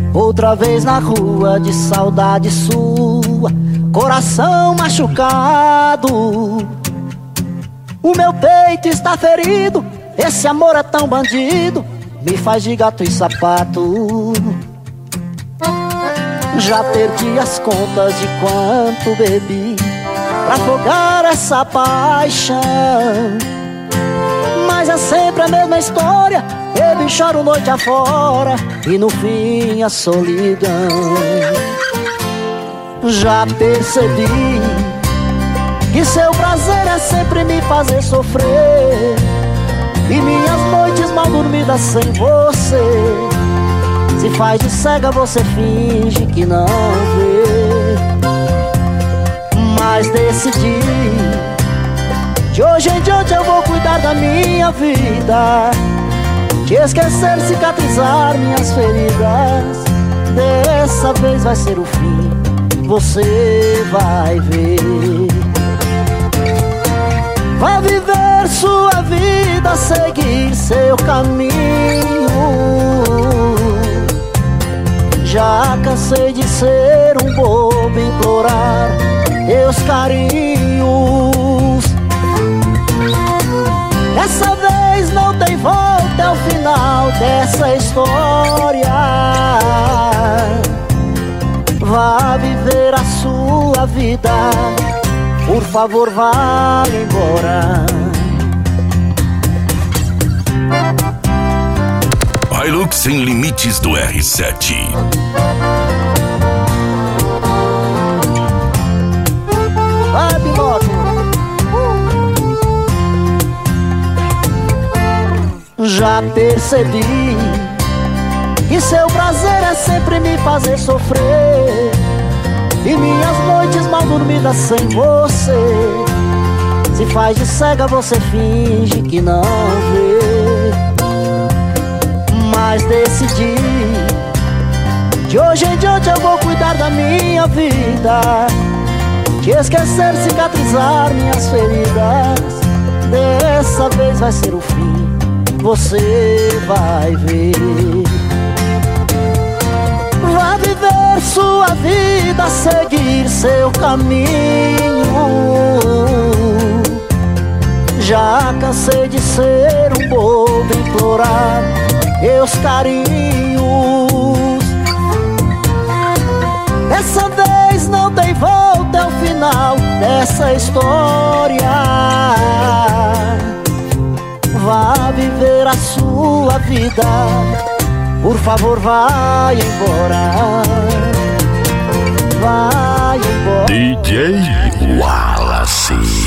Outra vez na rua de saudade sua, coração machucado. O meu peito está ferido, esse amor é tão bandido, me faz de gato e sapato. Já perdi as contas de quanto bebi pra afogar essa paixão, mas é sempre a mesma história, bebo e choro noite afora e no fim a solidão. Já percebi que seu prazer é sempre me fazer sofrer, e minhas noites mal dormidas sem você, se faz de cega você finge que não vê. Mas decidi, de hoje em diante eu vou cuidar da minha vida, de esquecer, cicatrizar minhas feridas. Dessa vez vai ser o fim, você vai ver. Vai viver sua vida, seguir seu caminho. Já cansei de ser um bobo, implorar teus carinhos. Dessa vez não tem volta, é o final dessa história. Vá viver a sua vida, por favor vá embora. Hilux Sem Limites do R7. Vai, Binóquio. Já percebi que seu prazer é sempre me fazer sofrer, e minhas noites mal dormidas sem você, se faz de cega você finge que não vê. Mas decidi, de hoje em diante eu vou cuidar da minha vida, de esquecer, cicatrizar minhas feridas. Dessa vez vai ser o fim, você vai ver. Vá viver sua vida, seguir seu caminho. Já cansei de ser um bobo, implorar meus carinhos. Dessa vez não tem volta, é o final dessa história. Vá viver a sua vida, por favor vai embora. Vai embora. DJ Wallace.